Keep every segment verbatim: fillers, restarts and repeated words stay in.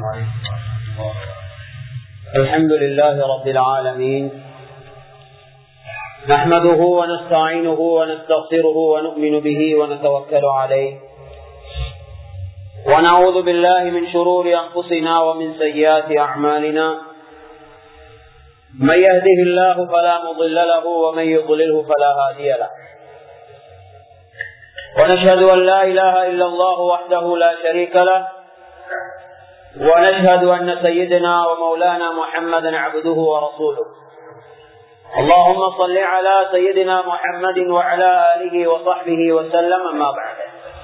عليكم ورحمة الله وبركاته. الحمد لله رب العالمين، نحمده ونستعينه ونستغفره ونؤمن به ونتوكل عليه، ونعوذ بالله من شرور أنفسنا ومن سيئات أعمالنا. من يهده الله فلا مضل له ومن يضلله فلا هادي له. ونشهد أن لا إله إلا الله وحده لا شريك له، ونشهد أن سيدنا ومولانا محمدا عبده ورسوله. اللهم صل على سيدنا محمد وعلى آله وصحبه وسلم. أما بعد،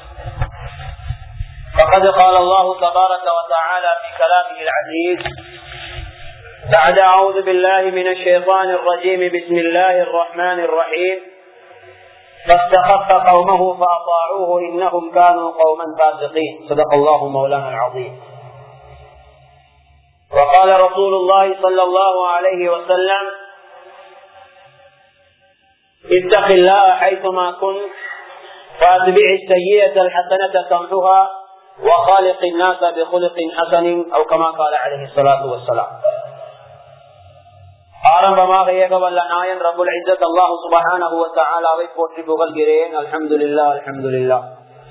فقد قال الله تبارك وتعالى في كلامه العزيز بعد أعوذ بالله من الشيطان الرجيم: بسم الله الرحمن الرحيم. فاستخف قومه فأطاعوه إنهم كانوا قوما فاسقين. صدق الله مولانا العظيم. وقال رسول الله صلى الله عليه وسلم: اتق الله حيثما كنت فاتبع السيئة الحسنة تمحها وخالق الناس بخلق حسن، أو كما قال عليه الصلاة والسلام. ஆரம்பமாக ஏகவல்ல நாயன் ரப்புல் இஸ்ஸத் அல்லாஹ் சுப்ஹானஹு வ தஆலாவை போற்றி புகழ்கிறேன். அல்ஹம்துலில்லாஹ் அல்ஹம்துலில்லாஹ்.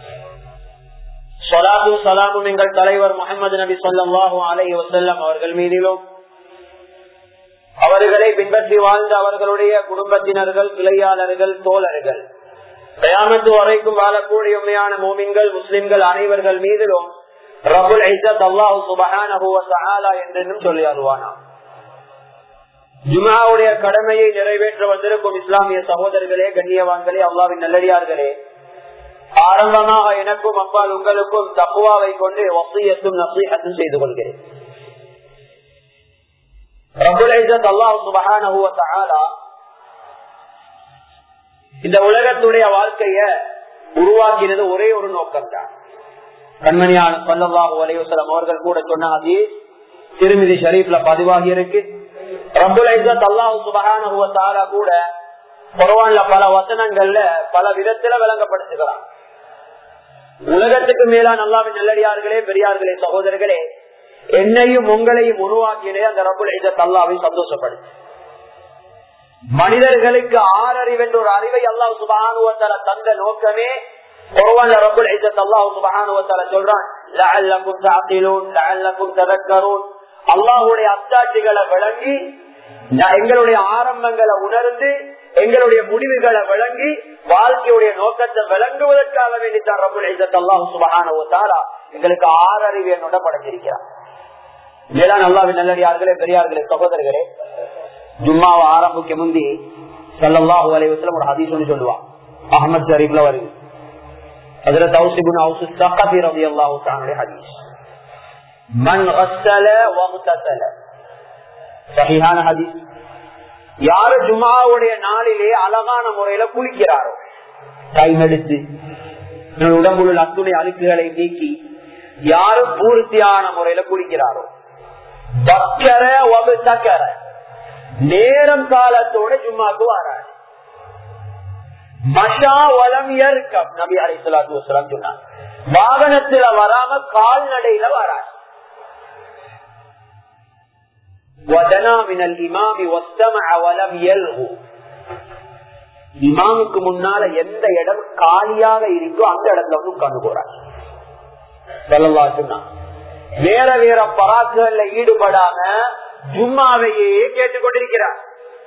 ஸலாத்து ஸலாமும் எங்கள் தலைவர் முஹம்மது நபி ஸல்லல்லாஹு அலைஹி வஸல்லம் அவர்கள் மீதிலும், அவர்களை பின்பற்றி வாழ்ந்த அவர்களுடைய குடும்பத்தினர்கள், கிளையாளர்கள், தோழர்கள், கியாமத் வரைக்கும் வாழக்கூடிய உண்மையான மூமின்கள், முஸ்லிம்கள் அனைவர்கள் மீதிலும் ரப்புல் இஸ்ஸத் அல்லாஹ் சுப்ஹானஹு வ தஆலா என்றும் சொல்லி அருள்வானா. ஜும்ஆவுடைய கடமையை நிறைவேற்ற வந்திருக்கும் இஸ்லாமிய சகோதரர்களே, கண்ணியவான்களே, அல்லாஹ்வின் நல்லடியார்களே, ஆரம்பமாக எனக்கும் அப்பால் உங்களுக்கும் தக்வாவை கொண்டு வஸியத்தும் நஸீஹத்தும் செய்து கொள்கிறேன். ரப்புல் இஸ்ஸத் அல்லாஹ் சுப்ஹானஹு வ தஆலா இந்த உலகத்துடைய வாழ்க்கைய உருவாக்கினது ஒரே ஒரு நோக்கம் தான். கண்மணியான ஸல்லல்லாஹு அலைஹி வஸல்லம் அவர்கள் கூட சொன்ன ஹதீஸ் திர்மிதி ஷரீஃப்ல பதிவாகி இருக்கு. ரப்புல் இஸ்ஸத் அல்லாஹ் சுப்ஹானஹு வ தஆலா கூட குர்ஆன்ல பல வசனங்கள்ல பல விதத்துல விளங்கப்படுத்துகிறார். உலகத்துக்கு மேலான அல்லாஹ்வின் நல்லடியார்களே, பெரியார்களே, சகோதரர்களே, என்னையும் உங்களையும் உருவாக்கினே அந்த ரப்புல் இஸ்ஸத் அல்லாஹ்வை சந்தோஷப்படுத்து. மனிதர்களுக்கு ஆறறிவு என்ற ஒரு அறிவை அல்லாஹ் சுப்ஹானஹு வ தஆலா தந்த நோக்கமே குர்ஆன்ல ரப்புல் இஸ்ஸத் அல்லாஹ் சுப்ஹானஹு வ தஆலா சொல்றான்: லஅல்லக்கும் தஅகிலூன் லஅல்லக்கும் ததக்கரூன். அல்லாஹ்வுடைய அத்தாட்சிகளை விளங்கி, எங்களுடைய ஆரம்பங்களை உணர்ந்து, எங்களுடைய முடிவுகளை விளங்கி, வாழ்க்கையுடைய நோக்கத்தை விளங்குவதற்காக வேண்டித்தான் ரப்புல் இஸ்ஸத் அல்லாஹ் சுப்ஹானஹு வ தஆலா எங்களுக்கு ஆறறிவு என்னோட படைத்திருக்கிறார். மேலான அல்லாஹ்வின் நல்லடியார்களே, பெரியார்களே, சகோதரர்களே, ஜும்மாவை ஆரம்பிக்க முந்தி ஸல்லல்லாஹு அலைஹி வஸல்லம் ஒரு ஹதீஸ் ஒன்று சொல்லுவான். அஹ்மத் ஷரீஃப்ல வருது. ஹஜ்ரத் ஔஸ் இப்னு ஔஸ் ஸகஃபி ரலியல்லாஹு தஆலா ஹதீஸ். மன் கஸ்ஸல வக்தஸல. சஹீஹான ஹதீஸ். யாரு ஜும்ஆவுடைய நாளிலே அழகான முறையில குளிக்கிறாரோ, டைம் எடுத்து உடம்புள்ள அத்துணை அழுக்குகளை நீக்கி யாரு பூர்த்தியான முறையில குளிக்கிறாரோ, பக்கர வபதக்கர, நேரம் காலத்தோட ஜும்மாக்கு வராது. மஷா வலம் யர்கப், நபி அலைஹிஸ்ஸலாத்து வஸலாம் சொன்னாங்க, வாகனத்துல வராம கால்நடையில வராது. இமாமுக்கு முன்னால எந்த இடம் காலியாக இருக்கோ அந்த இடத்துல வந்து உட்கார்ந்து போறாங்க. வேற வேற பராக்குகள்ல ஈடுபடாம ஜும்மாவையே கேட்டுக்கொண்டிருக்கிறார்.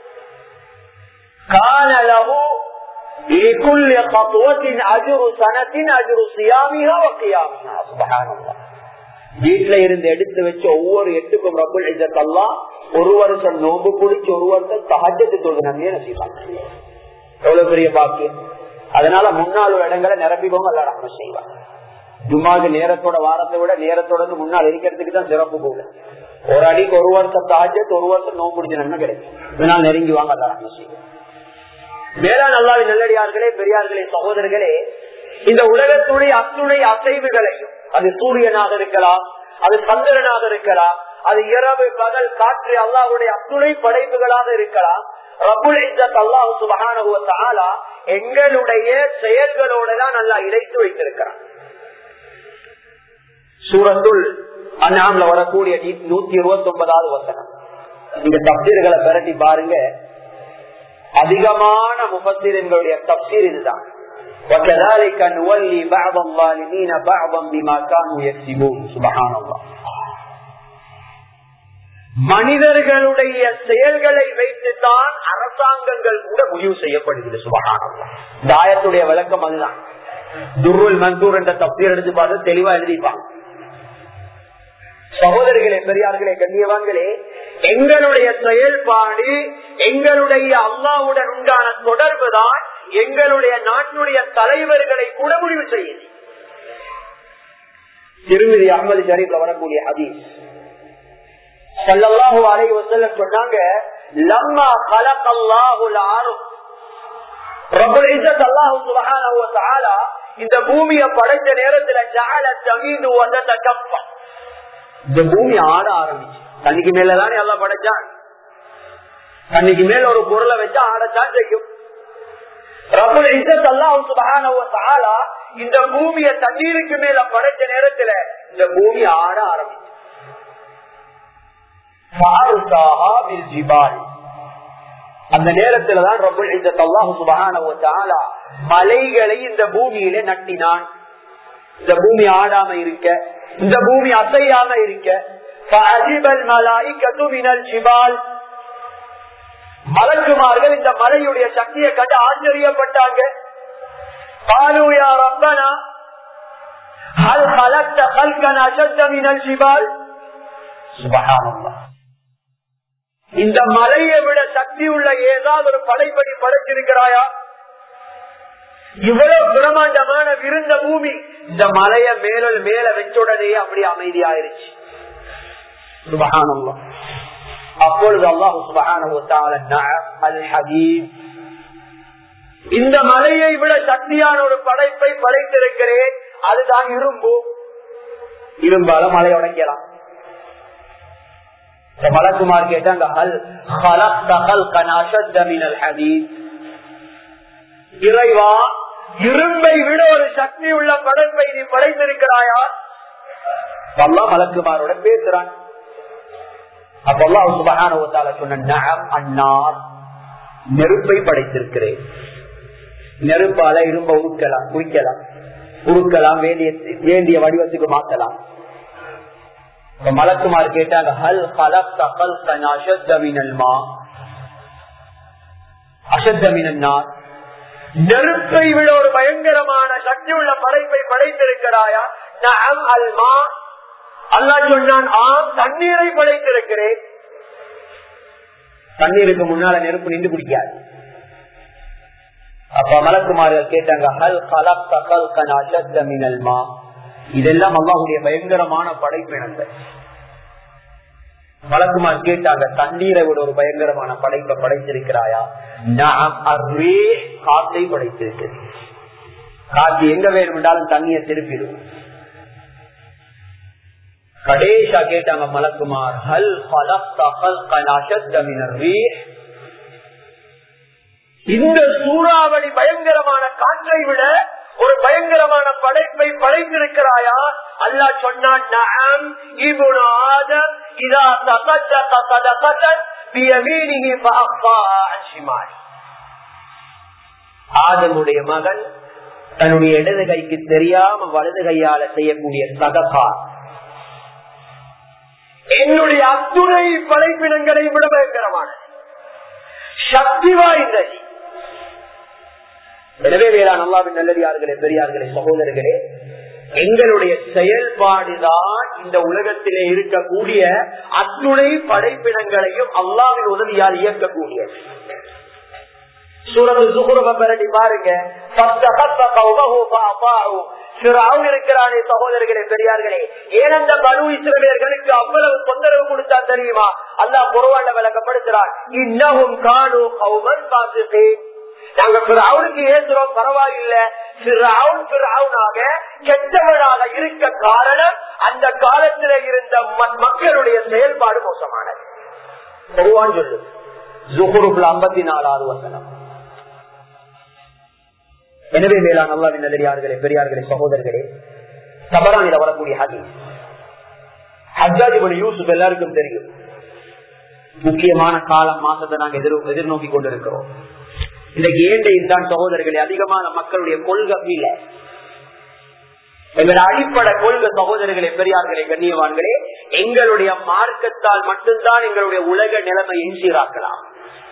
கானலஹு லிகுல்லி கத்வத்தின் அஜ்ரு சனத்தின் அஜ்ரு சியாமிஹா வ கியாமிஹா. சுப்ஹானல்லாஹ். வீட்டுல இருந்து எடுத்து வச்ச ஒவ்வொரு எட்டுக்கும் ரப்புல் இஸ்ஸத் அல்லாஹ் ஒரு வருஷம் நோம்பு குடிச்சு ஒரு வருஷம் தஹஜ்ஜத் தொழுது நன்மையை நசீபாங்க. எவ்வளவு பெரிய பாக்கியம். அதனால முன்னாள் இடங்களை நிரப்பிக்கோங்க, அல்லாஹ் ரஹ்மத் செய்வாங்க. ஜும்மாக்கு நேரத்தோட வாரத்தை விட நேரத்தோட முன்னால் இருக்கிறதுக்கு தான் சிறப்பு போல. ஒரு அடிக்கு ஒரு வருஷம் தஹஜ்ஜத், ஒரு வருஷம் நோம்பு குடிச்ச நன்மை கிடைக்கும். இதனால் நெருங்கி வாங்க, அல்லாஹ் ரஹ்மத் செய்வாங்க. மேலான அல்லாஹ்வின் நல்லடியார்களே, பெரியார்களே, சகோதரர்களே, இந்த உலகத்துடைய அத்துணை அசைவுகளையும், அது சூரியனாக இருக்கலாம், அது சந்திரனாக இருக்கலாம், அது இரவு பகல் காற்று, அல்லாஹ்வுடைய அத்துணை படைப்புகளாக இருக்கலாம், ரப்புல் இஸ்ஸத் அல்லாஹ் சுப்ஹானஹு வ தஆலா எங்களுடைய செயல்களோட தான் அல்லாஹ் இணைத்து வைத்திருக்கிறான். சூரத்துல் அந்நாம்ல வரக்கூடிய நூத்தி இருபத்தி ஒன்பதாவது வசனம். நீங்க தப்சீர்களை பெரட்டி பாருங்க, அதிகமான முஃபஸ்ஸிரீன்களுடைய தப்சீர் இதுதான். وَكَذَلِكَ نُوَلِّي بَعْضَ الظَّالِمِينَ بَعْضًا بِمَا كَانُوا يَكْسِبُونَ. سبحان الله. மனிதர்களுடைய செயல்களை வைத்துத்தான் அரசாங்கங்கள் கூட முடிவு செய்யப்படுகிறது. சுபஹான் அல்லாஹ். இந்த ஆயத்துடைய விளக்கம் அதுதான். துர்ருல் மன்சூர் என்ற தப்சீர் எடுத்து பார்த்து தெளிவா எழுதிப்பாங்க. சகோதரிகளே, பெரியார்களே, கண்ணியவான்களே, எங்களுடைய செயல்பாடு எங்களுடைய அல்லாஹ்வுடன் உண்டான தொடர்பு தான் எங்களுடைய நாட்டுடைய தலைவர்களை கூட முடிவு செய்யுது. திருமிதி அஹ்மது ஷரீஃப்ல வரக்கூடிய ஹதீஸ், ஸல்லல்லாஹு அலைஹி வஸல்லம் சொன்னாங்க, லம்மா கலகல்லாஹுல் அர்த், ரப்பல் இஸ்ஸத் அல்லாஹ் சுப்ஹானஹு வ தஆலா இந்த பூமியை படைத்த நேரத்துல ஜஅல தமீது வ ததகஃப, இந்த பூமி ஆட ஆரம்பிச்சு. தண்ணிக்கு மேலதானே எல்லாம் படைச்சான். தண்ணிக்கு மேல ஒரு பொருளை வச்சா ஆடத்தான் செய்யும். ரப்பல் இஸ்ஸத் அல்லாஹ் சுப்ஹானஹு வ தஆலா இந்த பூமியை தண்ணீருக்கு மேல படைச்ச நேரத்துல இந்த பூமி ஆட ஆரம்பிச்சு. அந்த நேரத்துலதான் ரப்பல் இஸ்ஸத் அல்லாஹ் சுப்ஹானஹு வ தஆலா மலைகளை இந்த பூமியில நட்டினான். இந்த பூமி ஆடாம இருக்க, இந்த பூமி அசையாம இருக்க. மலக்குமார்கள் இந்த மலையுடைய சக்தியை கண்டு ஆச்சரியப்பட்டாங்க. இந்த மலையை விட சக்தி உள்ள ஏதாவது ஒரு படைப்படி படைச்சிருக்கிறாயா? இவ்வளவு பிரமாண்டமான விருந்த பூமி இந்த மலைய மேல மேல வச்சுடனே அப்படி அமைதியாயிருச்சு. சுப்ஹானல்லாஹ். அப்பொழுது அல்லாஹ் சுப்ஹானஹு வ தஆலா நஅம் அல் ஹதீத், இந்த மலையை விட சக்தியான ஒரு படைப்பை படைத்திருக்கிறேன், அதுதான் இரும்பு. இரும்பால மலை உடைக்கலாம். மலக்குமார் கேட்டாங்க, ஹல் خلقت خلقا اشد من الحديد, இறைவா, இரும்பை விட ஒரு சக்தி உள்ள படைப்பை நீ படைத்திருக்கிறாயா? அல்லாஹ் மலக்குமாரோட பேசுறான். அப்ப அல்லாஹ் சுப்ஹானஹு வ தஆலா சொன்ன, நஅம் அன்னார், நெருப்பை படைத்திருக்கிறேன். நெருப்பால இரும்ப உருக்கலாம், குடிக்கலாம், உருக்கலாம், வேண்டிய வேண்டிய வடிவத்துக்கு மாற்றலாம். மலக்குமார் கேட்டாங்க, ஹல் خلقت خلقا اشد من الماء اشد من النار, நெருப்பை விட ஒரு பயங்கரமான சக்தி உள்ள படைப்பை படைத்திருக்கிறாயா? நஅம் அல்மா, அல்லாஹ் சொன்னான், ஆம், தண்ணீரை படைத்திருக்கிறேன். தண்ணீருக்கு முன்னால நெருப்பு நின்று பிடிக்காது. அப்ப மலக்குமார்கள் கேட்டாங்க, ஹல் خلقت خلقا اشد من الماء, இதெல்லாம் அல்லாஹ்வுடைய பயங்கரமான படைப்பினங்கள். மலக்குமார் கேட்டாங்க, தண்ணீரை விட ஒரு பயங்கரமான படைப்பை படைத்திருக்கிறாயா? நஅம் அர்ரீஹ், காற்றை படைத்திருக்கிறேன். காற்று எங்க வேணும் என்றாலும் தண்ணியை திருப்பிடும். கடைசியா கேட்டாங்க மலக்குமார், ஹல் خلقت خلقا اشد من الريح, இந்த சூறாவளி பயங்கரமான காற்றை விட ஒரு பயங்கரமான படைப்பை படைத்திருக்கிறாயா? அல்லாஹ் சொன்னான், நஅம் இப்னு ஆதம் இதா தஸதக ஸதகத்தன் பியமீனிஹி ஃபஅஃபாஹா அன் ஷிமாலி, ஆதமுடைய மகன் தன்னுடைய இடது கைக்கு தெரியாம வலது கையால செய்யக்கூடிய சதகா என்னுடைய அத்துணை படைப்பினங்களை விட பயங்கரமான சக்தி வாய்ந்தது. எனவே வேளாண் அல்லாஹ்வின் நல்லடியார்களே, பெரியார்களே, சகோதரர்களே, எங்களுடைய செயல்பாடுதான் இந்த உலகத்திலே இருக்கக்கூடிய அத்துணை படைப்பினங்களையும் அல்லாஹ்வின் உதவியால் இயக்கக்கூடிய. சூரத்துல் ஸுஹ்ருஃப பரடி பாருங்க, ஃபஸ்தஹஃப கௌமஹு ஃபஅஃபாஉ, ஃபிரௌன் இருக்கிறானே சகோதரர்களே, பெரியார்களே, ஏன் அந்த பனு இஸ்ரவேலர்களுக்கு அவ்வளவு தொந்தரவு கொடுத்தான் தெரியுமா? அல்லாஹ் குர்ஆன்ல விளக்கப்படுத்துறான், இன்னஹும் கானூ கௌமன் ஃபாஸிகீன், நாங்க ஃபிரௌனுக்கு ஏசுறோம் பரவாயில்லை, ஃபிரௌன் ஃபிரௌனாக கெட்டவனாக இருக்க காரணம் அந்த காலத்தில் இருந்த மக்களுடைய செயல்பாடு மோசமானது. குர்ஆன் சொல்லுது, ஸுஹ்ருஃப்ல ஐம்பத்தி நாலாவது வசனம். எனவே மேலான அல்லாஹ்வின் நல்லடியார்களே, பெரியார்களே, சகோதரர்களே, தபரானில வரக்கூடிய ஹதீஸ், ஹஜ்ஜாஜ் இப்னு யூசுப் எல்லாருக்கும் தெரியும். முக்கியமான காலம் மாசத்தை நாங்க எதிர் எதிர்நோக்கி கொண்டிருக்கிறோம். இன்றைக்கு ஏண்டையில் தான் சகோதரர்களே அதிகமான மக்களுடைய கொள்கை இல்ல. எங்களுடைய அடிப்படை கொள்கை சகோதரர்களே, பெரியார்களே, கண்ணியவான்களே, எங்களுடைய மார்க்கத்தால் மட்டும்தான் எங்களுடைய உலக நிலைமையை சீராக்கலாம்.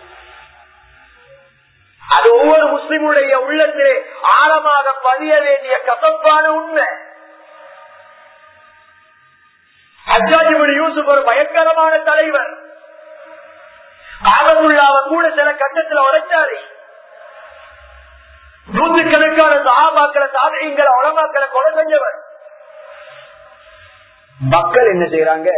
அது ஒவ்வொரு முஸ்லிமுடைய உள்ளத்திலே ஆழமாக பதிய வேண்டிய கசப்பான உண்மை. ஹஜ்ஜாஜ் இப்னு யூசுப் ஒரு பயங்கரமான தலைவர். காபத்துல்லாஹ்வை கூட சில கட்டத்தில் உடைச்சாரு. நூற்றுக்கணக்கான சஹாபாக்களை, தாபிஈன்களை, உலமாக்களை கொலை செஞ்சவர். மக்கள் என்ன செய்யறாங்க?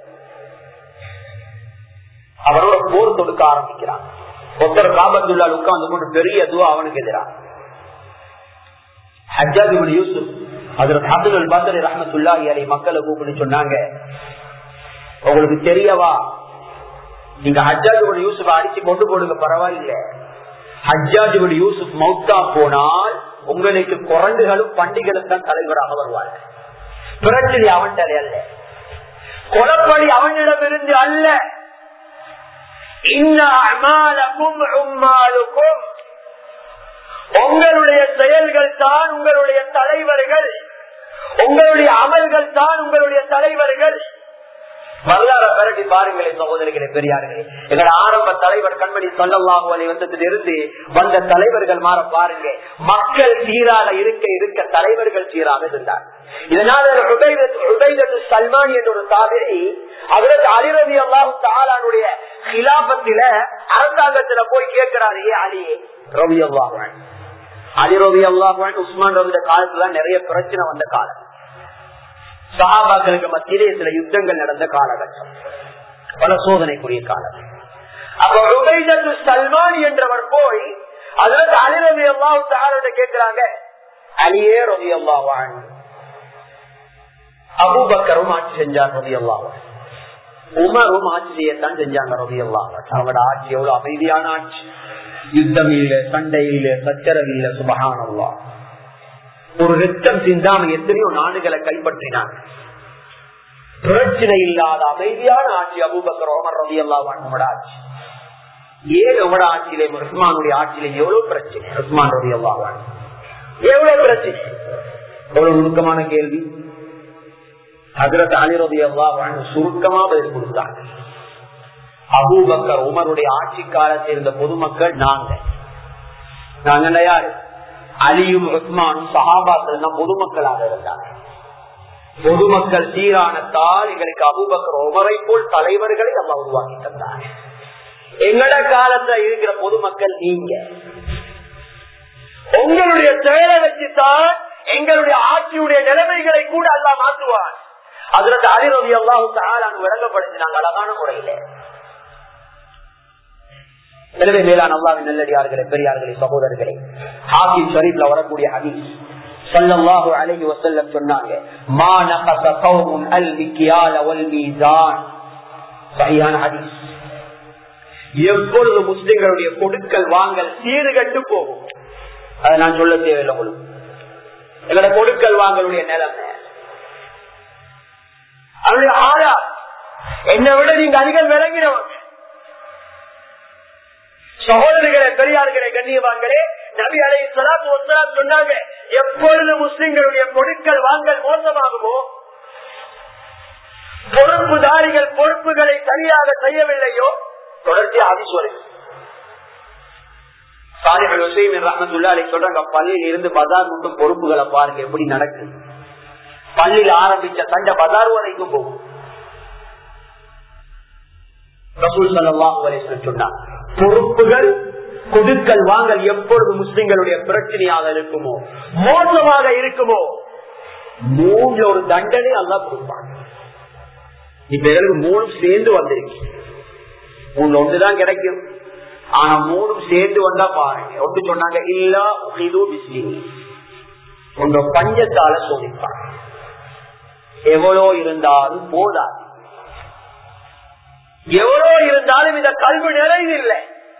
அவரோட போர் தொடுக்க ஆரம்பிக்கிறாங்க. ஒருத்தர் காபத்துல்லாஹ் உட்கார்ந்து கொண்டு பெரிய துவா அவனுக்கு எதிராக. ஹஜ்ஜாஜ் இப்னு யூசுப் ஹஜ்ரத் ஹசன் அல் பஸ்ரி ரஹ்மத்துல்லாஹி அலைஹி மக்களை கூப்பிட்டு சொன்னாங்க, உங்களுக்கு தெரியவா, நீங்க ஹஜ்ஜாஜ் இப்னு யூசுப் அடிச்சு கொண்டு போடுங்க, பரவாயில்லை. ஹஜ்ஜாஜ் இப்னு யூசுப் மௌத்தா போனால் உங்களுக்கு குரங்குகளும் பண்டிகளும் தான் தலைவராக வருவார்கள். பிரச்சனை அவன்கிட்ட அல்ல, கொலப்படி அவனிடமிருந்து அல்ல. உங்களுடைய செயல்கள் தான் உங்களுடைய தலைவர்கள், உங்களுடைய அமல்கள் தான் உங்களுடைய தலைவர்கள். வரலாறு பரட்டி பாருங்களேன் சகோதரிகளே, பெரியார்களே. எங்களோட ஆரம்ப தலைவர் கண்மணி ஸல்லல்லாஹு அலைஹி வஸல்லம் இருந்து வந்த தலைவர்கள் மாற பாருங்க. மக்கள் சீராக இருக்க இருக்க தலைவர்கள் சீராக இருந்தார். இதனால சல்மான் என்ற ஒரு தாபிஈ ஹஜ்ரத் அலி ரலியல்லாஹு தஆலாவுடைய கிலாபத்தில அரசாங்கத்துல போய் கேட்கிறாரு, ஏ அலி ரலியல்லாஹு அன்ஹு, அலி ரலியல்லாஹு அன்ஹு உஸ்மான் ரலியல்லாஹு அன்ஹு காலத்துல நிறைய பிரச்சனை வந்த காலம், சஹாபாக்களுக்கு மத்தியிலே சில யுத்தங்கள் நடந்த காலகட்டம், பல சோதனைக்குரிய காலம். அப்ப உபைதத்து சல்மான் என்றவர் போய் ஹஜ்ரத் அலி ரலியல்லாஹு தஆலா கேட்கிறாங்க, அலியே ரலியல்லாஹு அன்ஹு, அபூபக்கரும் ஆட்சி செஞ்சார் ரலியல்லாஹு அன்ஹு, உமரும் ஆட்சி செய்யத்தான் செஞ்சாங்க ரலியல்லாஹு அன்ஹு. அவங்களோட ஆட்சி எவ்வளவு அமைதியான ஆட்சி, யுத்தம் இல்ல, சண்டை இல்ல, சச்சரவு இல்ல. சுப்ஹானல்லாஹ். ஒரு ரத்தம் சிந்தாம எத்தனையோ நாடுகளை கைப்பற்றினாங்க. பிரச்சனை இல்லாத அமைதியான ஆட்சி அபூபக்கர் உமர் ரலியல்லாஹு அன்ஹுவோட ஆட்சி. ஏன் உங்களோட ஆட்சியிலே, உஸ்மானுடைய ஆட்சியிலே எவ்வளவு பிரச்சனை, உஸ்மான் ரலியல்லாஹு அன்ஹு எவ்வளவு பிரச்சனை, எவ்வளவு நுணுக்கமான கேள்வி. ஹஜ்ரத் அலி ரலியல்லாஹு அன்ஹு சுருக்கமா பதில் கொடுத்தாங்க. அபூபக்கர் உமருடைய ஆட்சி காலத்தில் இருந்த பொதுமக்கள் நாங்க நாங்க யாரு? அலியும் உஸ்மானும் சஹாபாக்கள் தான் பொதுமக்களாக இருந்தாங்க. பொதுமக்கள் சீரானத்தால் எங்களுக்கு அபூபக்கர் உமரை போல் தலைவர்களை அல்லாஹ் உருவாக்கி தந்தார். எங்கட காலத்துல இருக்கிற பொதுமக்கள் நீங்க. உங்களுடைய செயலை வச்சுதான் எங்களுடைய ஆட்சியுடைய நிலைமைகளை கூட அல்லாஹ் மாற்றுவார். ஹஜ்ரத் அலி ரலியல்லாஹு தஆலா விளங்கப்படுத்தினாங்க அழகான முறையில. எனவே மேலான அல்லாஹ்வின் நல்லடியார்களே, பெரியார்களே, சகோதரர்களே, ஹாக்கிம் ஷரீஃப்ல வரக்கூடிய ஹதீஸ் ஸல்லல்லாஹு அலைஹி வஸல்லம் சொன்னாங்க, மா நகஸ கௌமுன் அல் மிக்யால வல் மீசான். சஹீஹான ஹதீஸ். எப்பொழுது முஸ்லிம்களுடைய கொடுக்கல் வாங்கல் சீர்கட்டு போகும், அதை நான் சொல்ல தேவையில்லை. உங்களுக்கு எங்களோட கொடுக்கல் வாங்கலுடைய நிலைமை, அவருடைய ஆளா என்னை விட நீங்க அதிகம் விளங்கினவங்க. சகோதரிகளே, பெரியார்களே, கண்ணியவான்களே, நபி அலைஹிஸ்ஸலாத்து வஸ்ஸலாம் சொன்னாங்க, எப்பொழுது முஸ்லிம்களுடைய கொடுக்கல் வாங்கல் மோசமாகுமோ, பொறுப்புதாரிகள் பொறுப்புகளை சரியாக செய்யவில்லையோ, தொடர்ச்சியாக ஹதீஸ் வருது. சாலிஹ் அல் உஸைமீன் ரஹ்மத்துல்லாஹி அலைஹி சொல்றாங்க, பள்ளியில் இருந்து பஜார் மட்டும் பொறுப்புகளை பாருங்க எப்படி நடக்குது. பள்ளியில் ஆரம்பிச்ச சண்டை பஜார் வரைக்கும் போகும். ரசூல் ஸல்லல்லாஹு அலைஹி வஸல்லம் சொன்னாங்க, பொறுப்புகள் கொடுக்கல் வாங்கல் எப்பொழுது முஸ்லிம்களுடைய பிரச்சனையாக இருக்குமோ, மோசமாக இருக்குமோ, மூன்று ஒரு தண்டனை அல்லாஹ் கொடுப்பாங்க. இப்ப எங்களுக்கு மூணு சேர்ந்து வந்திருக்கு. மூணு ஒன்றுதான் கிடைக்கும், ஆனா மூணும் சேர்ந்து வந்தா பாருங்க. ஒன்று சொன்னாங்க, இல்லா உஹிது பிஸ்மிஹி, உங்க பஞ்சத்தால சோதிப்பாங்க. எவ்வளோ இருந்தாலும் போதாது, எவ்வளோ இருந்தாலும் இந்த கல்வி நிறைவில்லை,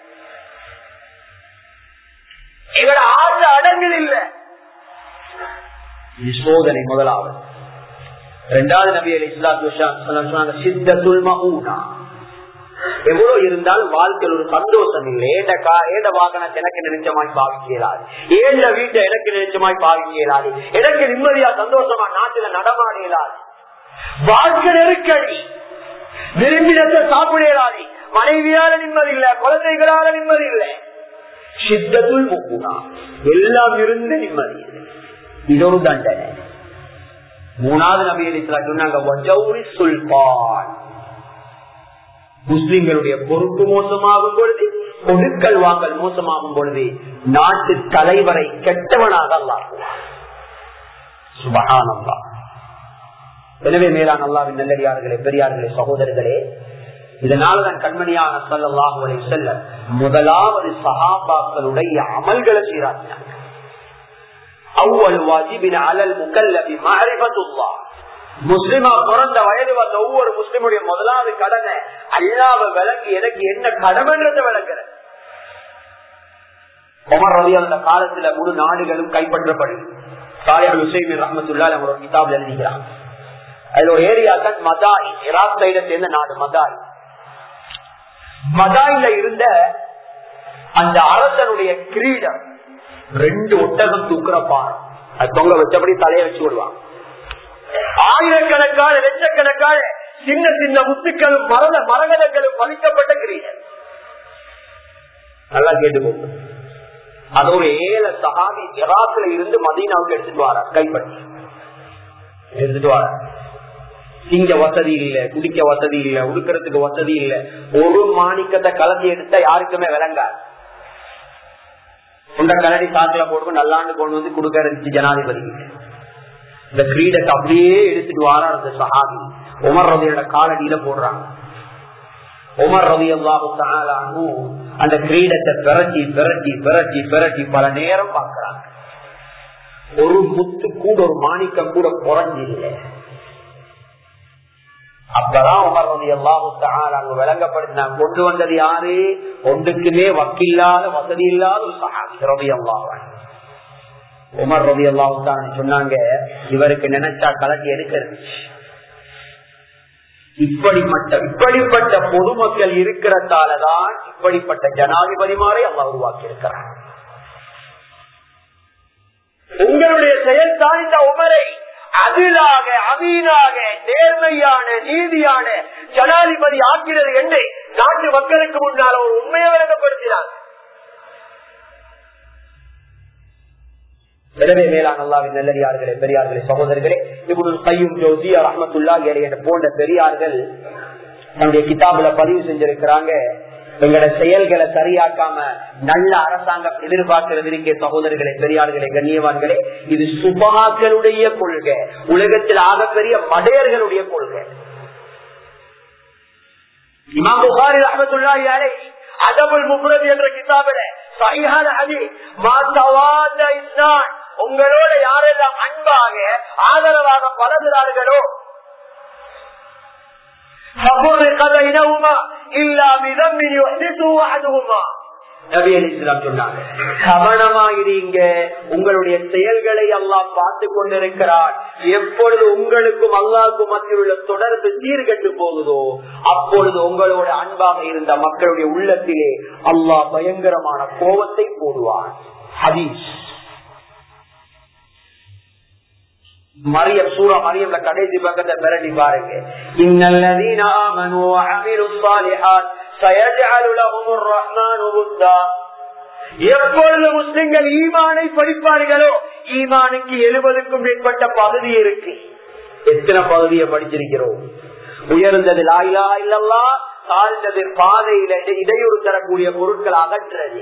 எங்களோட ஆறு அடங்கில் இல்லை. சோதனை முதலாவது. இரண்டாவது நபி அலைஹிஸ்ஸலாத்து வஸலாம் சொன்னாங்க சித்தத்துல் மஊனா. எவ்வளவு இருந்தாலும் வாழ்க்கையில் ஒரு சந்தோஷம் இல்லை. ஏண்டக்கா ஏண்ட வாகனத்தை எனக்கு நினைச்சமாய் பாவிக்கலாது, ஏண்ட வீட்டை எனக்கு நினைச்சமாய் பாவிக்கலாது, எனக்கு நிம்மதியா சந்தோஷமா நாட்டுல நடமாடலாது. வாழ்க்கை நெருக்கடி, விரும்பினத்தை சாப்பிடலாது, மனைவியால நிம்மதி இல்ல, குழந்தைகளால நிம்மதி இல்லை. சித்தத்துல் மௌனா, எல்லாம் இருந்து நிம்மதி இல்லை. இதொரு தண்டனை. மூணாவது நபி அலைஹிஸ்ஸலாம் சொன்னாங்க வஜௌரி சுல்தான். முஸ்லிம்களுடைய பொறுப்பு மோசமாகும் பொழுது, கொடுக்கல் வாங்கல் மோசமாகும் பொழுது நாட்டு தலைவரை கெட்டவனாக அல்லாஹ் சுப்ஹானல்லாஹ். எனவே மேலான அல்லாஹ்வின் நல்லடியார்களே, பெரியார்களே, சகோதரர்களே, இதனாலதான் கண்மணியான ஸல்லல்லாஹு அலைஹி வஸல்லம் முதலாவது சஹாபாக்களுடைய அமல்களை சீராக்கினாங்க. அவ்வல் வாஜிபின் அலல் முகல்லபி மஅரிஃபத்துல்லாஹ். முஸ்லிமா பிறந்த வயது வந்த ஒவ்வொரு முஸ்லிமுடைய முதலாவது கடமை அல்லாஹ்வை விளங்கி எனக்கு என்ன கடமைன்றதை விளங்குற. உமர் ரலியல்லாஹு அந்த காலத்துல முழு நாடுகளும் கைப்பற்றப்படுது. சாலிஹ் ஹுசைன் ரஹ்மத்துல்லாஹி அலைஹி அவரோட கிதாப்ல எழுதிக்கிறாங்க. அதுல ஒரு ஏரியா தான் மதாய், இராக் சைட சேர்ந்த நாடு மதாய். மதாயில இருந்த அந்த அரசனுடைய கிரீடம் ரெண்டு ஒட்டகம் தூக்குற பாரம், அது தொங்க வச்சபடி தலையை வச்சு விடுவாங்க. ஆயிரக்கணக்கான லட்சக்கணக்கான சின்ன சின்ன முத்துக்களும் மரண மரகதங்களும் பலிக்கப்பட்ட கிரீடம். நல்லா கேட்டுக்கோங்க. அது ஒரு ஏழை சஹாபி இராக்ல இருந்து மதீனாவுக்கு எடுத்துட்டு வர, கைப்பற்றி எடுத்துட்டு வர. திங்க வசதி இல்ல, குடிக்க வசதி இல்ல, உடுக்கிறதுக்கு வசதி இல்ல. ஒரு மாணிக்கத்தை கலந்து எடுத்தா யாருக்குமே விளங்காது. உண்ட கலடி சாக்கில போட்டு நல்லாண்டு கொண்டு வந்து கொடுக்க இருந்துச்சு ஜனாதிபதி. இந்த கிரீடத்தை அப்படியே எடுத்துட்டு வாரா அந்த சஹாபி உமர் ரலியோட காலடியில போடுறாங்க. உமர் ரலியல்லாஹு தஆலா அன்ஹு அந்த கிரீடத்தை பிரட்டி பிரட்டி பிரட்டி பிரட்டி பல நேரம் பார்க்கிறாங்க. ஒரு முத்து கூட, ஒரு மாணிக்கம் கூட குறைஞ்சு இல்லை. அப்பதான் உமர் ரலியல்லாஹு தஆலா அன்ஹு விளங்கப்படுத்தினாங்க, கொண்டு வந்தது யாரு? ஒன்றுக்குமே வக்கில்லாத வசதி இல்லாத ஒரு சஹாபி ரலியல்லாஹு அன்ஹு. உமர் ரலியல்லாஹு தஆலா சொன்னாங்க, இவருக்கு நினைச்சா கலட்டி எடுக்கிறது. இப்படிப்பட்ட இப்படிப்பட்ட பொதுமக்கள் இருக்கிறதாலதான் இப்படிப்பட்ட ஜனாதிபதிமாரை அல்லாஹ் உருவாக்கி இருக்கிறார். உங்களுடைய செயல்தான் இந்த உமரை அதிலாக அமீனாக நேர்மையான நீதியான ஜனாதிபதி ஆக்கிறது என்று நாட்டு மக்களுக்கு முன்னால் ஒரு உண்மையை விளங்கப்படுத்தினார். எனவே மேலான அல்லாஹ்வின் நல்லடியார்களே, பெரியார்களே, சகோதரர்களே, இப்னு கையும் ஜௌசியா ரஹ்மத்துல்லாஹி அலைஹி போன்ற பெரியார்கள் தன்னுடைய கிதாபுல பதிவு செஞ்சிருக்கிறாங்க, எங்களோட செயல்களை சரியாக்காம நல்ல அரசாங்கம் எதிர்பார்க்கிறது இருக்கே சகோதரர்களே, பெரியார்களே, கண்ணியவான்களே, இது சுபஹாக்களுடைய கொள்கை, உலகத்தில் ஆகப்பெரிய மடையர்களுடைய கொள்கை. இமாம் புகாரி ரஹ்மத்துல்லாஹி அலைஹி அதபுல் முஃப்ரத் என்ற கிதாபில சஹீஹான ஹதீஸ் மா தவாத இஸ்னான், உங்களோட யாரெல்லாம் அன்பாக ஆதரவாக பழகுகிறார்களோ கவனமாயிருங்க, உங்களுடைய செயல்களை அல்லாஹ் பார்த்து கொண்டிருக்கிறார். எப்பொழுது உங்களுக்கும் அல்லாஹ்வுக்கும் மத்தியில் உள்ள தொடர்பு சீர்கெட்டு போகுதோ அப்பொழுது உங்களோட அன்பாக இருந்த மக்களுடைய உள்ளத்திலே அல்லாஹ் பயங்கரமான கோபத்தை போடுவார். ஹதீஸ் மரியம் சூரா மரியம்ல கடைசி பக்கத்தை பிரட்டி பாருங்க. இன்னல்லதீன ஆமனூ வ அமிலுஸ் ஸாலிஹாத் சயஜஅலு லஹுமுர் ரஹ்மானு வுத்தா. எப்பொழுது முஸ்லிம்கள் ஈமானை படிப்பார்களோ ஈமானுக்கு எழுபதுக்கும் மேற்பட்ட பகுதி இருக்கு. எத்தனை பகுதியை படிச்சிருக்கிறோம்? உயர்ந்தது லா இலாஹா இல்லல்லாஹ், தாழ்ந்தது பாதையில இடையூறு தரக்கூடிய பொருட்கள் அகற்றது.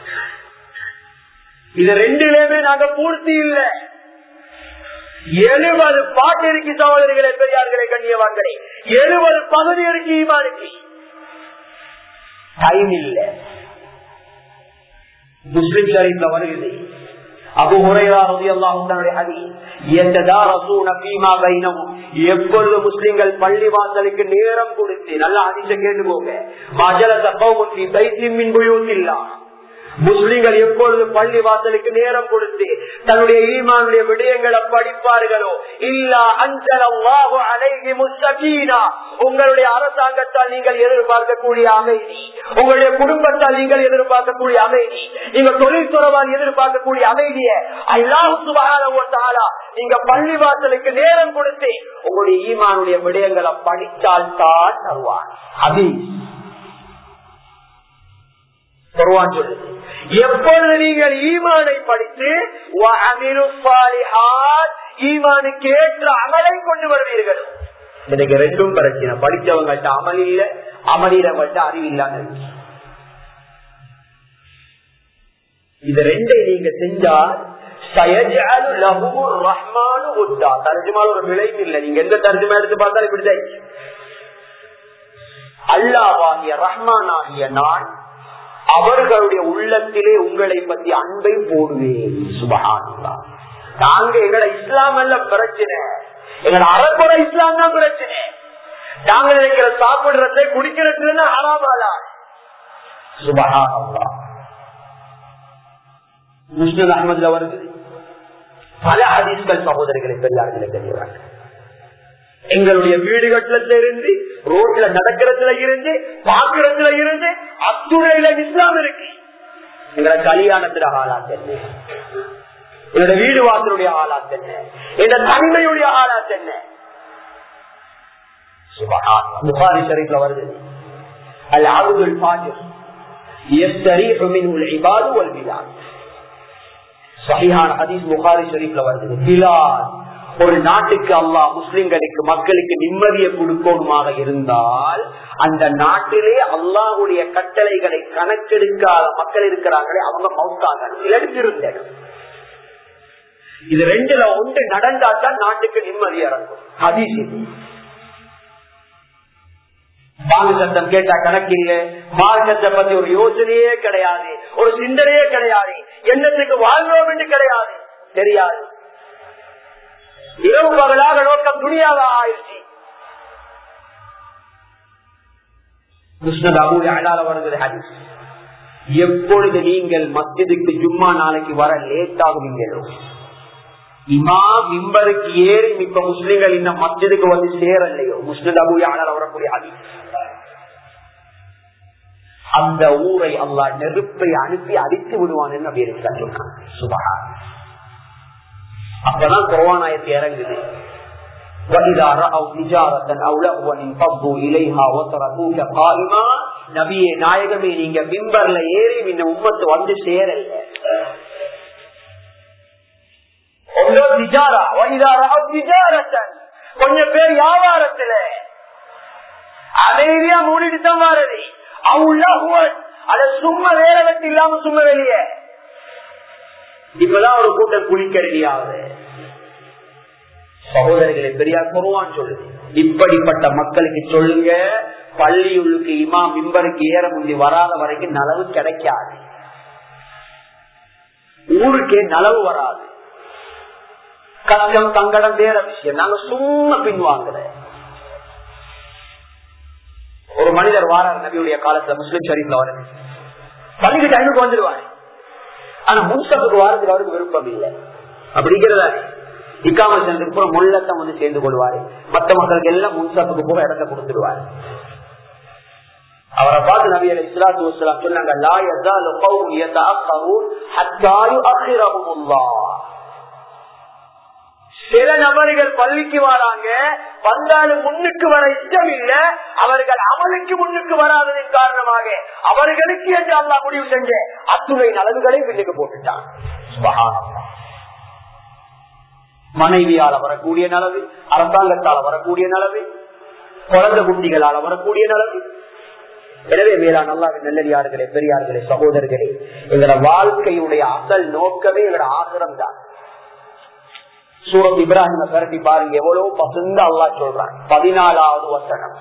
இது ரெண்டுலயுமே நாங்க பூர்த்தி இல்லை. எழுபது பாட்டு இருக்கு சகோதரிகளே, பெரியார்களே, கண்ணியவான்களே, எழுபது பகுதி இருக்கு ஈமானுக்கு. டைம் இல்ல. முஸ்லிம் ஷரீஃப்ல வருகிறது, அபூ ஹுரைரா রাদিয়াল্লাহு தஆலா ஹதீஸ், யததாரஸூன ஃபீமா பைனஹும், எப்பொழுது முஸ்லிம்கள் பள்ளிவாசலுக்கு நேரம் கொடுத்து, நல்ல ஹதீஸை கேட்டுக்கோங்க, மஜலஸ கௌமுன் ஃபீ பைத்தின் மின் புயூத்தில்லாஹ், முஸ்லிம்கள் எப்பொழுது பள்ளி வாசலுக்கு நேரம் கொடுத்து தன்னுடைய ஈமானுடைய விடயங்களை படிப்பார்களோ இல்லா அன்ஸலல்லாஹு அலைஹிம் ஸகீனா, உங்களுடைய அரசாங்கத்தால் நீங்கள் எதிர்பார்க்கக்கூடிய அமைதி, உங்களுடைய குடும்பத்தால் நீங்கள் எதிர்பார்க்கக்கூடிய அமைதி, நீங்க தொழில் துறவால் எதிர்பார்க்கக்கூடிய அமைதியை அல்லாஹ் சுப்ஹானஹு வ தஆலா நீங்க பள்ளி வாசலுக்கு நேரம் கொடுத்து உங்களுடைய ஈமானுடைய விடயங்களை படித்தால் தான் தருவார். ஹதீஸ் குர்ஆன் சொல்லுது, எப்பொழுது நீங்கள் ஈமானை படித்து ஈமானுக்கு ஏற்ற அமலை கொண்டு வருவீர்கள். எனக்கு ரெண்டும் பிரச்சனை, படித்தவங்கள்ட்ட அமல் இல்ல, அமலிடவங்கள்ட்ட அறிவு இல்லாம. இது ரெண்டை நீங்க செஞ்சா தர்ஜுமால ஒரு விளைவு இல்லை. நீங்க எந்த தர்ஜுமா எடுத்து பார்த்தாலும் இப்படிதான். அல்லாஹ்வாகிய ரஹ்மான் ஆகிய நான் அவர்களுடைய உள்ளத்திலே உங்களை பத்தி அன்பை போடுவேன். சுப்ஹானல்லாஹ். நாங்க எங்களை இஸ்லாம் அல்ல பிரச்சனை, எங்களை அரபுற இஸ்லாம் தான் பிரச்சனை. நாங்க நினைக்கிற சாப்பிடுறதை குடிக்கிறதுல ஹராமாலா. சுப்ஹானல்லாஹ். முஸ்லிம் அஹ்மதுல வருது பல ஹதீஸ்கள் சகோதரர்களை பெரியார்களை தெரியுறாங்க. எங்களுடைய வீடுகட்டுல இருந்து, ரோட்ல நடக்கிறதுல இருந்து, பாக்குறதுல இருந்து அத்துறையில இஸ்லாம் இருக்கு. எங்களை கல்யாணத்துல ஆளாத் என்ன, என்னோட வீடு வாசலுடைய ஆளாத் என்ன, என்ற தன்மையுடைய ஆளாத் என்ன. புகாரி ஷரீஃப்ல வருது, அல் அப்துல் ஃபாஜிர் யஸ்தரீஹு மின்ஹுல் இபாது வல் பிலாத். சஹீஹான ஹதீஸ் புகாரி ஷரீஃப்ல வருது. பிலால் ஒரு நாட்டுக்கு அல்லாஹ் முஸ்லிம்களுக்கு மக்களுக்கு நிம்மதியை கொடுக்கணுமாக இருந்தால் அந்த நாட்டிலே அல்லாஹுடைய கட்டளைகளை கணக்கெடுக்காத மக்கள் இருக்கிறார்களே அவங்க மௌத்தாக எடுத்திருந்த. இது ரெண்டுல ஒன்று நடந்தாதான் நாட்டுக்கு நிம்மதி இறங்கும். ஹதீஸ் பாங்கு சத்தம் கேட்டா கணக்கில்லை, மார்க்கத்தை பத்தி ஒரு யோசனையே கிடையாது, ஒரு சிந்தனையே கிடையாது, என்னத்துக்கு வாழ்றோம் என்று கிடையாது, தெரியாது. இரவு பகலாக நோக்கம் துணியாக ஆயிடுச்சு. எப்பொழுது நீங்கள் மஸ்ஜிதுக்கு ஜும்மா நாளைக்கு வர லேட் ஆகுவீங்களோ, இமா மிம்பருக்கு ஏறி இப்ப முஸ்லிம்கள் இன்னும் மஸ்ஜிதுக்கு வந்து சேரலையோ, முஸ்லிம் அபூ யஅலா வரக்கூடிய ஹதீஸ், அந்த ஊரை அல்லாஹ் நெருப்பை அனுப்பி அடித்து விடுவான் என்று அப்படி சொன்னான். சுப்ஹான். அப்பதான் குர்ஆன் ஆயத்து இறங்குது. நபியே நாயகமே, நீங்க மிம்பர்ல ஏறி இந்த உம்மத்து வந்து சேரல. கொஞ்சம் பேர் வியாபாரத்துல அமைதியா மூடிட்டு தான் வாரது. அத சும்மா வேலை வெட்டி இல்லாம சும்மா வெளியே இப்பதான் ஒரு கூட்டம் குளிக்கடியாவது. சகோதரர்களை பெரியார் குர்ஆன் சொல்லுது, இப்படிப்பட்ட மக்களுக்கு சொல்லுங்க, பள்ளியுள்ளுக்கு இமாம் மிம்பருக்கு ஏற முந்தி வராத வரைக்கும் நலவு கிடைக்காது, ஊருக்கே நலவு வராது. கஷ்டம் சங்கடம் வேற விஷயம், நாங்க சும்மா பின்வாங்கல. ஒரு மனிதர் வாரார் நபியுடைய காலத்துல, முஸ்லிம் ஷரீஃப்ல வர பள்ளிக்கு டைமுக்கு வந்துடுவாரு. ஆனா முன்சப்புக்கு வாரத்துக்கு அவருக்கு விருப்பம் இல்லை. அப்படிங்கிறதா இக்காமல் சென்றதுக்கு அப்புறம் முள்ளத்தான் வந்து சேர்ந்து கொள்வாரு. மற்ற மக்களுக்கு எல்லாம் முன்சப்புக்கு போக இடத்தை கொடுத்துடுவாரு. அவரை பார்த்து நபி அலைஹிஸ்ஸலாத்து வஸ்ஸலாம் சொன்னாங்க, லா யஸாலு கௌமுன் யதஅக்கரூன் ஹத்தா யுஅக்கிரஹுமுல்லாஹ். சில நபர்கள் பள்ளிக்கு வராங்க, வந்தாலும் முன்னுக்கு வர இஷ்டம் இல்ல, அவர்கள் அமலுக்கு முன்னுக்கு வராததன் காரணமாக அவர்களுக்கு என்று அல்லாஹ் முடிவு செஞ்ச அத்துணை நலன்களை பின்னுக்கு போட்டுட்டான். மனைவியால வரக்கூடிய நலவு, அரசாங்கத்தால வரக்கூடிய நலவு, குழந்தை குட்டிகளால வரக்கூடிய நலவு. எனவே மேலான அல்லாஹ்வின் நல்லடியார்களே, பெரியார்களே, சகோதரர்களே, எங்களோட வாழ்க்கையுடைய அசல் நோக்கமே எங்களோட ஆகிரம் தான். சூரத் இப்ராஹிம் கரண்டி பாருங்க, எவ்வளவு பசுந்த அல்லாஹ் சொல்றான். பதினாலாவது வசனம்,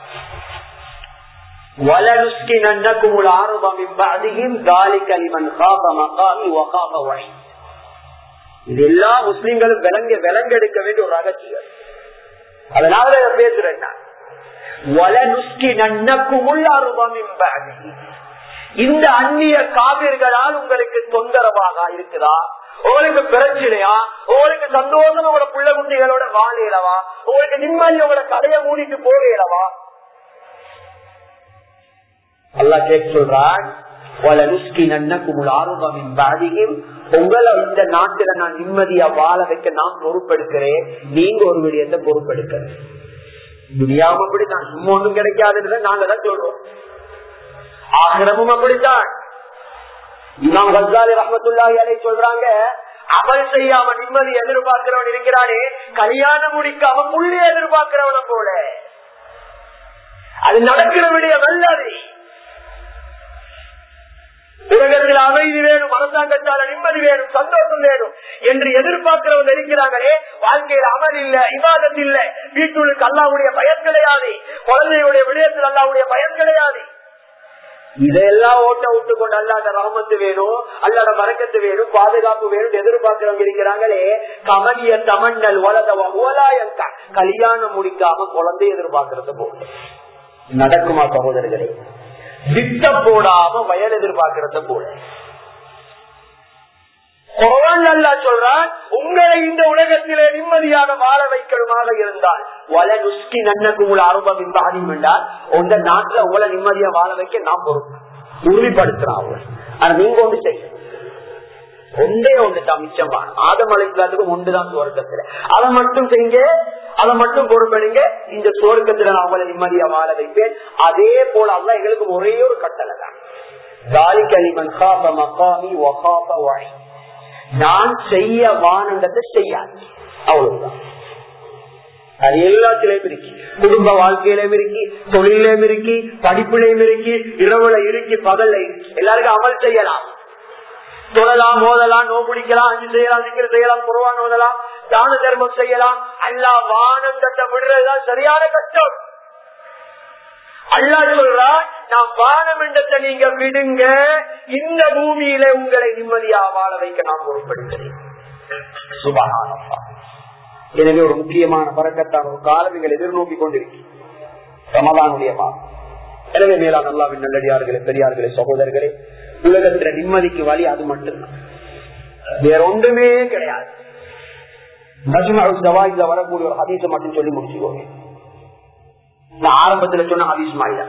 இது எல்லா முஸ்லிம்களும் விளங்க விளங்கெடுக்க வேண்டிய ஒரு ரகசியம். அதனால பேசுறேன், இந்த அந்நிய காவிர்களால் உங்களுக்கு தொந்தரவாக இருக்குதா? உங்களுக்கு பிரச்சனையா? உங்களுக்கு சந்தோஷம் உங்களோட புள்ள குட்டிகளோட வாழையிலவா? உங்களுக்கு நிம்மதி உங்களோட கடையை மூடிட்டு போகலவா? அல்லாஹ் கேட்க சொல்றான், உங்களை இந்த நாட்டுல நான் நிம்மதியா வாழ வைக்க நான் பொறுப்பெடுக்கிறேன், நீங்க ஒரு விடயத்தை பொறுப்பெடுக்கிறேன். முடியாம அப்படி நான் சும்மா ஒன்றும் கிடைக்காதுன்னு நாங்க தான் சொல்றோம். ஆகிரமும் அப்படித்தான். இமாம் கஸ்ஸாலி ரஹ்மத்துல்லாஹி அலைஹி சொல்றாங்க, அமல் செய்யாம நிம்மதி எதிர்பார்க்கிறவன் இருக்கிறானே, கல்யாணம் முடிக்காம புள்ளி எதிர்பார்க்கிறவன போல. அது நடக்கிற விடயம் அல்லது. உலகத்தில் அமைதி வேணும், அரசாங்கத்தால நிம்மதி வேணும், சந்தோஷம் வேணும் என்று எதிர்பார்க்கிறவங்க இருக்கிறாங்களே, வாழ்க்கையில் அமல் இல்ல, இபாதத் இல்ல, வீட்டுக்கு அல்லாஹ்வுடைய பயம் கிடையாது, குழந்தையுடைய விடயத்தில் அல்லாஹ்வுடைய பயம் கிடையாது. இதெல்லாம் ஓட்ட விட்டு கொண்டு அல்லாத ரஹமத்து வேணும், அல்லாத பரக்கத்து வேணும், பாதுகாப்பு வேணும் எதிர்பார்க்கிறவங்க இருக்கிறாங்களே, கமலிய தமன்னல் வலதவ ஓலாயங்க கல்யாணம் முடிக்காம குழந்தை எதிர்பார்க்கறது போல நடக்குமா சகோதரர்களே? திட்டம் போடாம வயல் எதிர்பார்க்கறத போல. குர்ஆன் அல்லாஹ் சொல்றான், உங்களை இந்த உலகத்திலே நிம்மதியாக வாழ வைக்கணுமாக இருந்தால் வலனுஸ்கி நன்னக்கும் ஆரம்பம் பாதிம் என்றால் உங்க நாட்டுல உங்களை நிம்மதியா வாழ வைக்க நான் பொறுப்பு உறுதிப்படுத்துறான். ஆனா நீங்க ஒன்று செய்ய ஒன்றே ஒன்றுதான் மிச்சமான ஆதம் அலைஹிஸ்ஸலாத்துக்கு ஒன்றுதான் சுவர்க்கத்துல. அதை மட்டும் செய்யுங்க, அதை மட்டும் பொறுப்பெடுங்க, இந்த சுவர்க்கத்துல நான் அவங்களை நிம்மதியா வாழ வைப்பேன். அதே போல அல்லாஹ் எங்களுக்கு ஒரே ஒரு கட்டளை தான், நான் செய்ய வானண்டத்தை செய்யாது. அவ்வளவுதான். அது எல்லாத்திலையும் இருக்கு, குடும்ப வாழ்க்கையிலும் இருக்கு, தொழிலையும் இருக்கு, படிப்புலையும் இருக்கு, இரவுல இருக்கு, பகல்ல இருக்கு. எல்லாருக்கும் அமல் செய்யலாம், தொழலாம், மோதலாம், நோபிடிக்கலாம், அஞ்சு செய்யலாம், சிக்கிர செய்யலாம், குர்ஆன் ஓதலாம், தான தர்மம் செய்யலாம். அல்லாஹ் வானந்தத்தை விடுறதுதான் சரியான கஷ்டம். அல்லாஹ் சொல்றா, நான் வானமண்டத்தை நீங்க விடுங்க, இந்த பூமியில உங்களை நிம்மதியா வாழ வைக்க நான் பொறுப்படுகிறேன். சுப்ஹானல்லாஹ். எனவே ஒரு முக்கியமான பரக்கத்தான ஒரு காலம் நீங்கள் எதிர்நோக்கி கொண்டிருக்கு ரமலானுடைய மாதம். எனவே மேலான அல்லாஹ்வின் நல்லடியார்களே, பெரியார்களே, சகோதரர்களே, உலகத்துல நிம்மதிக்கு வழி அது மட்டும்தான், வேற ஒன்றுமே கிடையாது. நஜ்முல் வரக்கூடிய ஒரு ஹதீஸை மட்டும் சொல்லி முடிச்சுக்கோங்க. நான் ஆரம்பத்துல சொன்ன ஹதீஸ் மாதிரி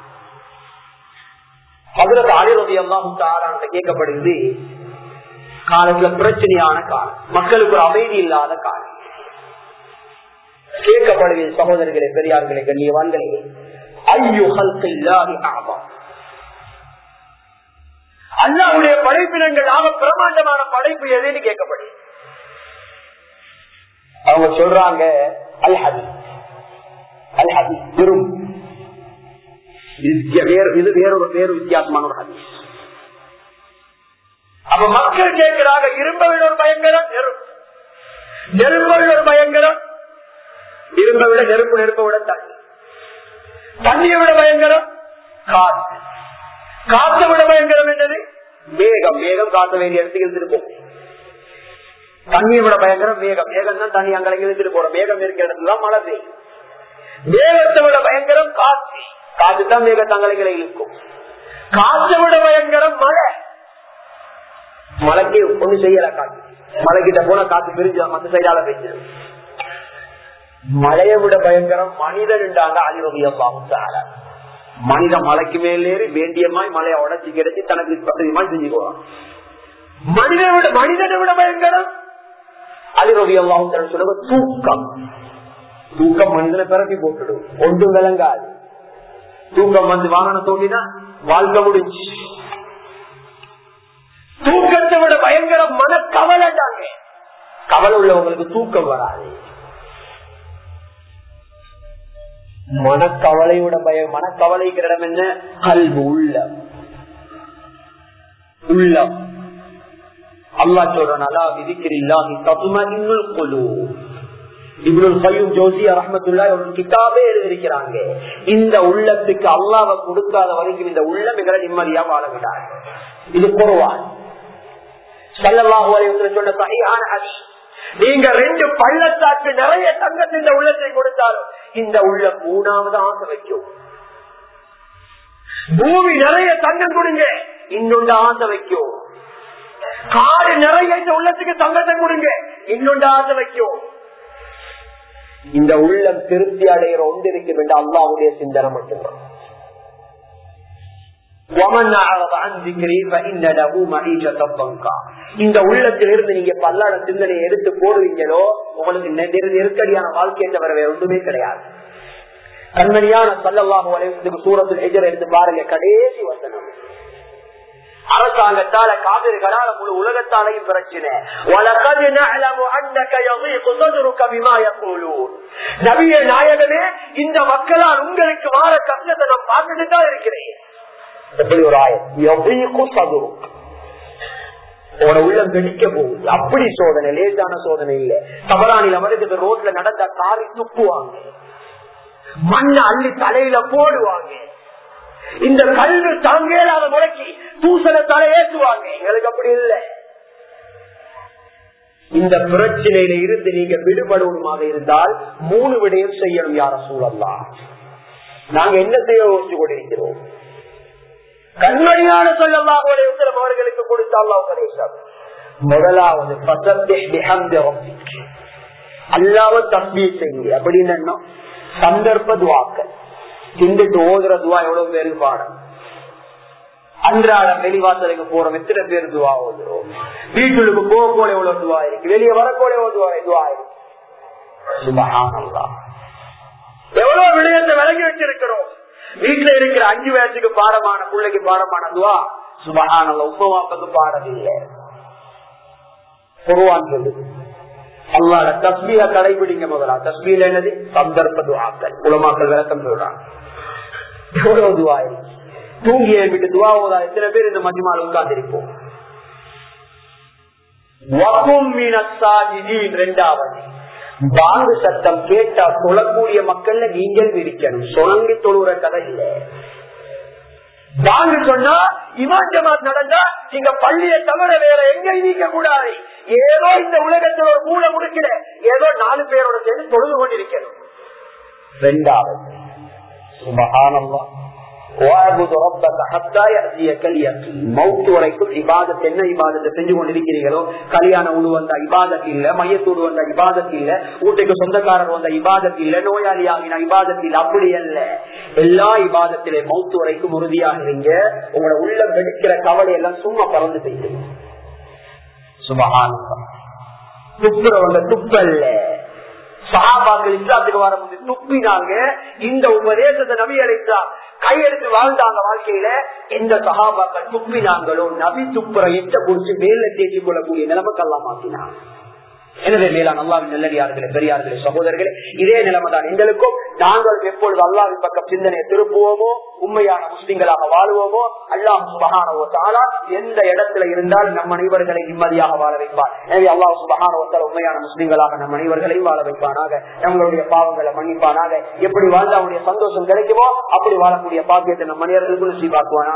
ஹஜ்ரத் அலி ரலியல்லாஹு தஆலா அன்ஹு கேட்கப்படுது, காலத்துல பிரச்சனையான காலம், மக்களுக்கு ஒரு அமைதி இல்லாத காலம் கேட்கப்படுகிறது. சகோதரர்களே, பெரியார்களே, கண்ணியவான்களே, ஐயு ஹல்கில்லாஹி அஅபா, அல்லாஹ்வுடைய படைப்பினங்கள் ஆக பிரமாண்டமான படைப்பு எதுன்னு கேட்கப்படுது. அவங்க சொல்றாங்க அல் ஹதீஸ், அல் ஹதீஸ் வெறும் இது வேறொரு வேறு வித்தியாசமான ஒரு ஹதீஸ். அப்ப மக்கள் கேட்கிறாங்க, இரும்பை விட ஒரு பயங்கரம் நெருப்பு, நெருப்பை விட ஒரு பயங்கரம், இரும்பை விட நெருப்பு, நெருப்பை விட தண்ணி, தண்ணியை விட பயங்கரம் காற்று, காற்றை விட பயங்கரம் என்னது மேகம், மேகம் காத்த வேண்டிய இடத்துக்கு எடுத்துட்டு போகும். தண்ணியை விட பயங்கரம் மேகம், மேகம் தான் தண்ணி அங்கே எடுத்துட்டு போறோம், மேகம் இருக்கிற இடத்துல தான் மழை பெய்யும். மேகத்தை விட பயங்கரம் காற்று, காற்று தான் மேக தங்களைகளை இருக்கும். காற்றை விட பயங்கரம் மழை, மழைக்கு ஒண்ணு செய்யல, காற்று மழைக்கிட்ட போனா காற்று பிரிஞ்சு மற்ற சைடால பெய்ஞ்சிடும். மழையை விட பயங்கரம் மனிதன் என்றாங்க அலி ரலியல்லாஹு தஆலா. மனிதன் மலைக்கு மேலேறி வேண்டியமாய் மலையை உடச்சி கிடைச்சி தனக்கு பத்திரமாய் செஞ்சுக்குவான். மனிதனை விட மனிதனை விட பயங்கரம் அலி ரலியல்லாஹு தஆலா சொல்லுங்க தூக்கம். தூக்கம் மனிதனை பிறப்பி போட்டுடும், ஒன்றும் விளங்காது. தூக்கம் வந்து வாகன தோண்டினா வாழ்க்கை முடிஞ்சு. தூக்கத்தை விட பயங்கரம் மனக்கவலைட்டாங்க. கவலை உள்ளவங்களுக்கு தூக்கம் வராது. மனக்கவலையோட பயம், மனக்கவலைக்கிற இடம் என்ன? கல்வி, உள்ளம். உள்ளம் அல்லாஹ் சொல்றனால விதிக்கிறில்லாஹி தத்மஇன்னுல் குலூப். இப்னுல் கய்யிம் ஜௌஸிய்யா ரஹ்மத்துல்லாஹி ஒரு கிதாபே எழுதியிருக்கிறாங்க, இந்த உள்ளத்துக்கு அல்லாஹ்வை கொடுக்காத வரைக்கும் இந்த உள்ளம் எங்களை நிம்மதியா வாழ விடாது. இது குர்ஆன் ஸல்லல்லாஹு அலைஹி வஸல்லம் சொன்ன ஸஹீஹான ஹதீஸ். நீங்க ரெண்டு பள்ளத்தாக்கு நிறைய தங்கத்தின் இந்த உள்ளத்தை கொடுத்தாலும் இந்த உள்ள மூணாவது ஆசை வைக்கும். பூமி நிறைய தங்கம் கொடுங்க, இன்னொன்று ஆசை வைக்கும். காடு நிறைய இந்த உள்ளத்துக்கு தங்கத்தை கொடுங்க, இன்னொன்று ஆசை வைக்கும். இந்த உள்ளம் திருப்தி அடைகிற ஒன்று இருக்கு வேண்டாம், அல்லாஹ்வுடைய சிந்தனை மட்டும்தான். இந்த உள்ளத்திலிருந்து நீங்க பல்லாட சிந்தனையை எடுத்து போடுவீங்களோ உங்களுக்கு நெருக்கடியான வாழ்க்கையை தவிர வேற ஒன்றுமே கிடையாது. கண்மணியான ஸல்லல்லாஹு அலைஹி வஸல்லம் சூரத்துல் ஹிஜ்ர் எடுத்து பாருங்க, கடைசி வசனம். அரசாங்கத்தால காவிரிகளால முழு உலகத்தாலையும் பிரச்சனை. நபியே நாயகமே, இந்த மக்களால் உங்களுக்கு வார கஷ்டத்தை நான் பார்த்துட்டு தான் இருக்கிறேன். எப்படி ஒரு ஆயம், உள்ளம் வெடிக்க போகுது. அப்படி சோதனை, லேசான சோதனை இல்ல. தவறானில வருது, ரோட்ல நடந்த காரி துப்புவாங்க, மண்ணை அள்ளி தலையில போடுவாங்க, இந்த கல்வி தாங்கேலாத முறைக்கு தூசண தலையேற்றுவாங்க. எங்களுக்கு அப்படி இல்லை. இந்த பிரச்சனையில இருந்து நீங்க விடுபடுவதாக இருந்தால் மூணு விடயம் செய்யணும். யார சூழல்லாம் நாங்க என்ன செய்ய யோசிச்சு கொண்டிருக்கிறோம்? கண்மணியான ஸல்லல்லாஹு அலைஹி வஸல்லம் அவர்களுக்கு கொடுத்த அல்லாஹ் உபதேசம் முதலாவது அல்லாஹ்வை தஸ்பீஹ் செய்யுங்க. அப்படின்னு என்ன? சந்தர்ப்ப துஆக்கள். திண்டுட்டு ஓதுற துவா எவ்வளவு பேருக்கு பாடம். அன்றாட வெளிவாசலுக்கு போறோம், எத்தனை பேர் துவா ஓதுறோம். வீட்டுக்கு போக கூட எவ்வளவு துவா இருக்கு, வெளியே வரக்கூட துவா இருக்கு. சுப்ஹானல்லாஹ், எவ்வளவு விடயத்தை விளங்கி வச்சிருக்கிறோம். வீட்டுல இருக்கிற அஞ்சு வயசுக்கு பாடமான பிள்ளைக்கு பாடமான துவா சுப்ஹானல்லாஹ், உப்பவாப்புக்கு பாடம் இல்லை. குர்ஆன் சொல்லுது அல்லாஹ் தஸ்பீஹ கடைபிடிங்க. முதலா தஸ்பீஹ் என்னது? சந்தர்ப்ப துஆக்கள். உலமாக்கள் விளக்கம் சொல்றாங்க. எவ்வளவு துவா இருக்கு. தூங்கி எழுப்பிட்டு துவா ஓதா எத்தனை பேர் இந்த மஜ்மால உட்கார்ந்திருப்போம். இரண்டாவது பாங்கு சத்தம் கேட்டா தொழக்கூடிய மக்கள்ல நீங்கள் விரிக்கணும். சொலங்கி தொழுற கதை இல்லை. பாங்கு சொன்னா இமாம் ஜமாத் நடந்தா நீங்க பள்ளியை தவிர வேற எங்க நீக்க கூடாது. ஏதோ இந்த உலகத்தில் ஒரு மூல முடிக்கல, ஏதோ நாலு பேரோட சேர்ந்து தொழுது கொண்டிருக்கணும். இரண்டாவது சுப்ஹானல்லாஹ், மௌத்து வரைக்கும் இபாதத் என்ன இபாதத்தை செஞ்சு கொண்டிருக்கிறீர்களோ, கல்யாண உணவு வந்த இபாதத் இல்ல, மையத்தூடு வந்த இபாதத் இல்ல, வீட்டுக்கு சொந்தக்காரர் வந்த இபாதத் இல்ல, நோயாளி ஆகின இபாதத் இல்ல, அப்படி அல்ல. எல்லா இபாதத்திலே மௌத்து வரைக்கும் உறுதியாகிறீங்க. உங்களோட உள்ள வெடிக்கிற கவலை எல்லாம் சும்மா பறந்து போயிட்டு சுப்ஹானல்லாஹ். துப்புறவங்க துப்பல்ல. சஹாபாக்கள் இஸ்லாத்துக்கு வரும்போது துப்பினாங்க. இந்த உபதேசத்தை நபி அழைத்தார், கையெடுத்து வாழ்ந்தாங்க. வாழ்க்கையில எந்த சஹாபாக்கள் துப்பினாங்களோ நபி துப்புற எட்ட குறிச்சு மேல தேய்ச்சி கொள்ளக்கூடிய நிலைமைக்கெல்லாம் மாற்றினாங்க. எனவே மேலான அல்லாஹ்வின் நல்லடியார்களே, பெரியார்களே, சகோதரர்களே, இதே நிலைமைதான் எங்களுக்கும். நாங்கள் எப்பொழுது அல்லாஹ்வின் பக்கம் சிந்தனையை திருப்புவோமோ, உண்மையான முஸ்லிம்களாக வாழுவோமோ, அல்லாஹ் சுப்ஹானஹு வ தஆலா எந்த இடத்துல இருந்தாலும் நம் அனைவர்களை நிம்மதியாக வாழ வைப்பார். எனவே அல்லாஹ் சுப்ஹானஹு வ தஆலா உண்மையான முஸ்லிம்களாக நம் அனைவர்களையும் வாழ வைப்பானாக. நம்மளுடைய பாவங்களை மன்னிப்பானாக. எப்படி வாழ்ந்தா அவருடைய சந்தோஷம் கிடைக்குமோ அப்படி வாழக்கூடிய பாக்கியத்தை நம் மனிதர்களுக்கு நசீபாக்குவானாக.